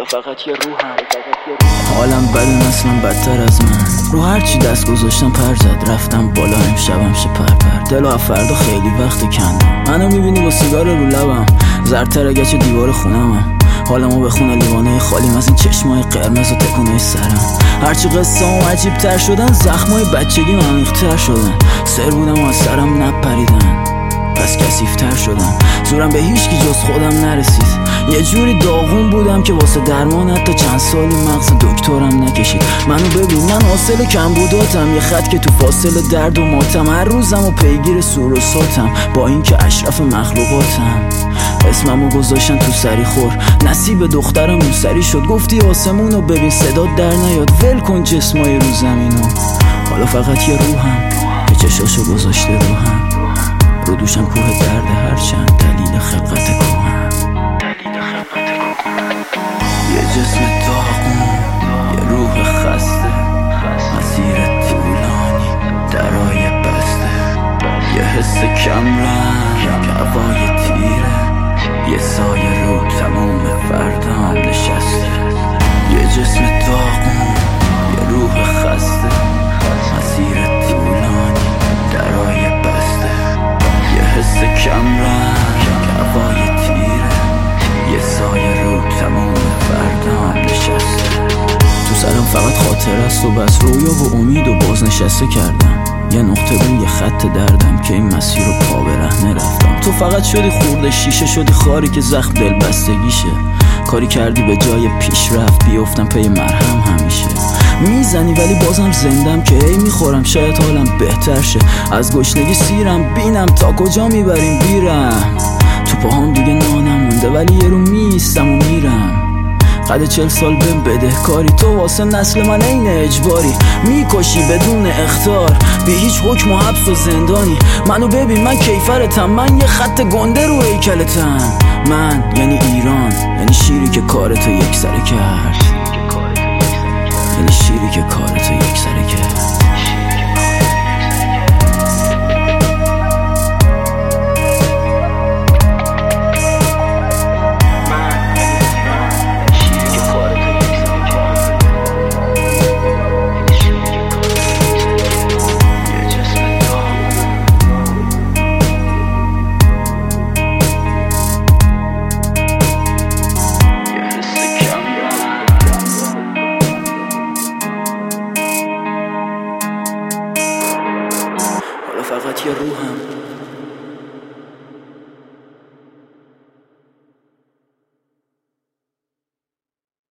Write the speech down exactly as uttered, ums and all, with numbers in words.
فقط یه روحم. حالم بده اصلا بدتر از من. رو هرچی دست گذاشتم پر زد، رفتم بالا امشبم شه پر پر. دل و فردا خیلی وقت کندم. منو میبینی با سیگار رو لبم، زرتر اگه چه دیوار خونمم. حالمو بخونه لیوانای خالیم از این چشمای قرمز و تکونای سرم. هرچی قصه هم عجیب تر شدن، زخمای بچگی عمیق تر شدن. سر بودم و از سرم نپریدن، پس کثیف‌تر شدم. زورم به هیچ کی جز خودم نرسید. یه جوری داغون بودم که واسه درمان حتی چند سالی مغز دکترم نکشید. منو ببین، من حاصل کمبوداتم، یه خط که تو فاصله درد و ماتم. هر روزم و پیگیر سور و ساتم، با اینکه اشرف مخلوقاتم. اسممو گذاشتن تو سری خور، نصیب دخترم موسری شد. گفتی آسمونو ببین صدات در نیاد، ول کن جسمای رو زمینو. حالا فقط یه روحم که چشاشو گذاشته روحم. رو دوشم کوه درد، هرچند دلیل خلقت کوهم. یه جسم داغون، یه روح خسته، مسیر طولانی، درای بسته. یه حس کمرنگ که هوای تیره، یه سایه رو تموم فردام نشسته. یه جسم داغون، یه روح خسته، مسیر طولانی، درای بسته. یه حس کمرنگ که هوای تیره، یه سایه رو تموم فردام نشسته. تو سرم فقط خاطر است و بس، رویا و امید و بازنشسته کردم. یه نقطه روی خط دردم که این مسیر رو پا به رهنه رفتم. تو فقط شدی خورده شیشه، شدی خاری که زخم دل بستگیشه. کاری کردی به جای پیشرفت بیفتم پی مرهم همیشه. میزنی ولی بازم زندم که هی میخورم، شاید حالم بهتر شه. از گشنگی سیرم، بینم تا کجا میبریم بیرم. تو پاهم دیگه نانم مونده ولی یه رو میستم و میرم. قد چل سال بهم بده کاری، تو واسه نسل من این اجباری. میکشی بدون اختار، بی هیچ حکم و حبس و زندانی. منو ببین، من کیفرتم، من یه خط گنده رو هیکلتم. من یعنی ایران، یعنی شیری که کارتو یک سره کرد، یعنی شیری که کارتو یک سره کرد. فقط یه روحم